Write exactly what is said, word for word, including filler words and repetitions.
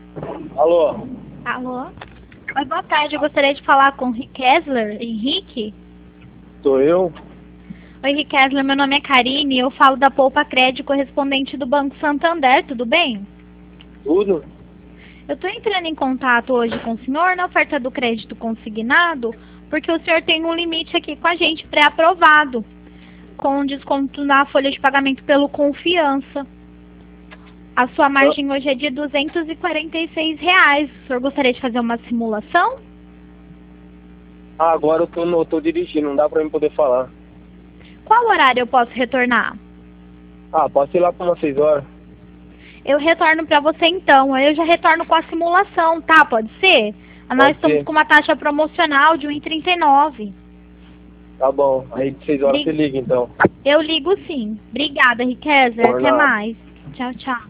Alô? Alô? Oi, boa tarde. Eu gostaria de falar com o Rick Kessler. Henrique? Sou eu? Oi, Rick Kessler. Meu nome é Karine e eu falo da Poupa Crédito correspondente do Banco Santander. Tudo bem? Tudo? Eu estou entrando em contato hoje com o senhor na oferta do crédito consignado, porque o senhor tem um limite aqui com a gente pré-aprovado, com desconto na folha de pagamento pelo Confiança. A sua Ah, margem hoje é de duzentos e quarenta e seis reais. O senhor gostaria de fazer uma simulação? ah, agora eu tô, no, tô dirigindo, não dá pra mim poder falar. Qual horário eu posso retornar? Ah, posso ir lá pra umas seis horas? Eu retorno para você então. Eu já retorno com a simulação, tá? Pode ser? Nós Pode estamos ser. com uma taxa promocional de um e trinta e nove. Tá bom. Aí de seis horas você Bri- liga então. Eu ligo sim. Obrigada, Riquezer. Por Até nada. mais. Tchau, tchau.